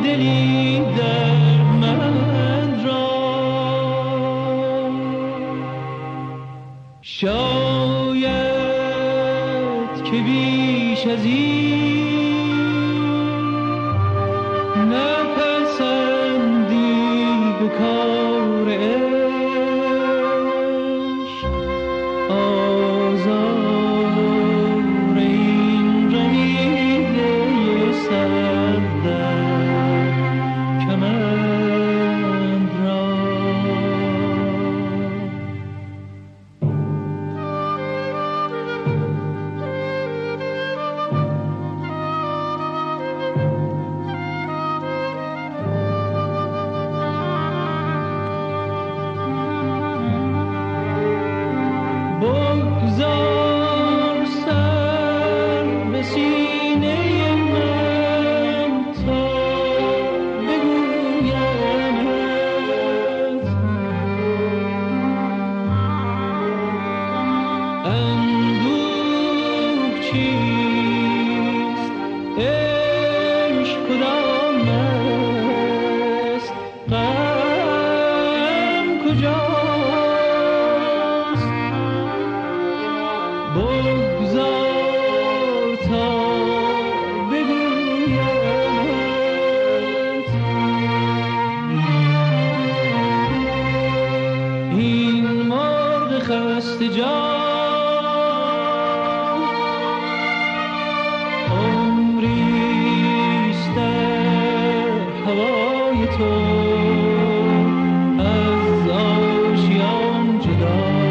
دلی دردمند را. شاید که بیش از این نپسندی به کار عشق، آزار این رمیده سر در کمند را. بگذار سر به سینه من تا بگویمت اندوه چیست، عشق کدام است، غم کجاست. بگذار تا بگویمت این مرغ خسته جان عمریست در هوای تو از آشیان جداست.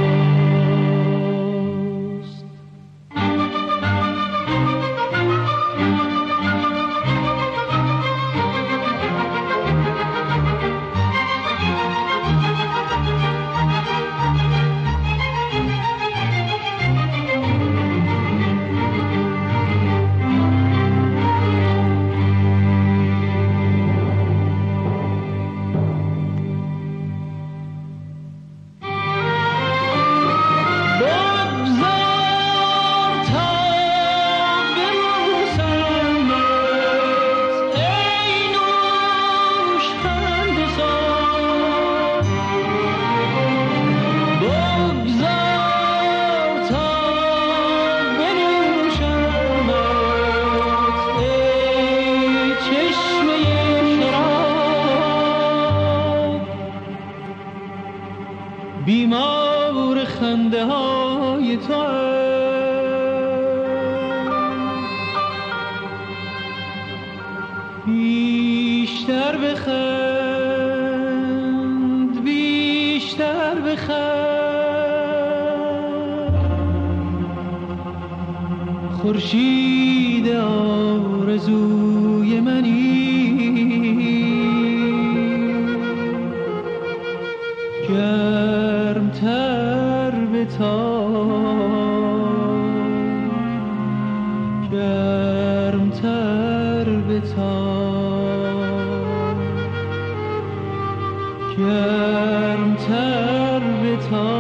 بیمار خنده های تو بیشتر بخند، بیشتر بخند. خورشید آرزوی منی گرمتر بتاب، گرمتر بتاب، گرمتر بتاب.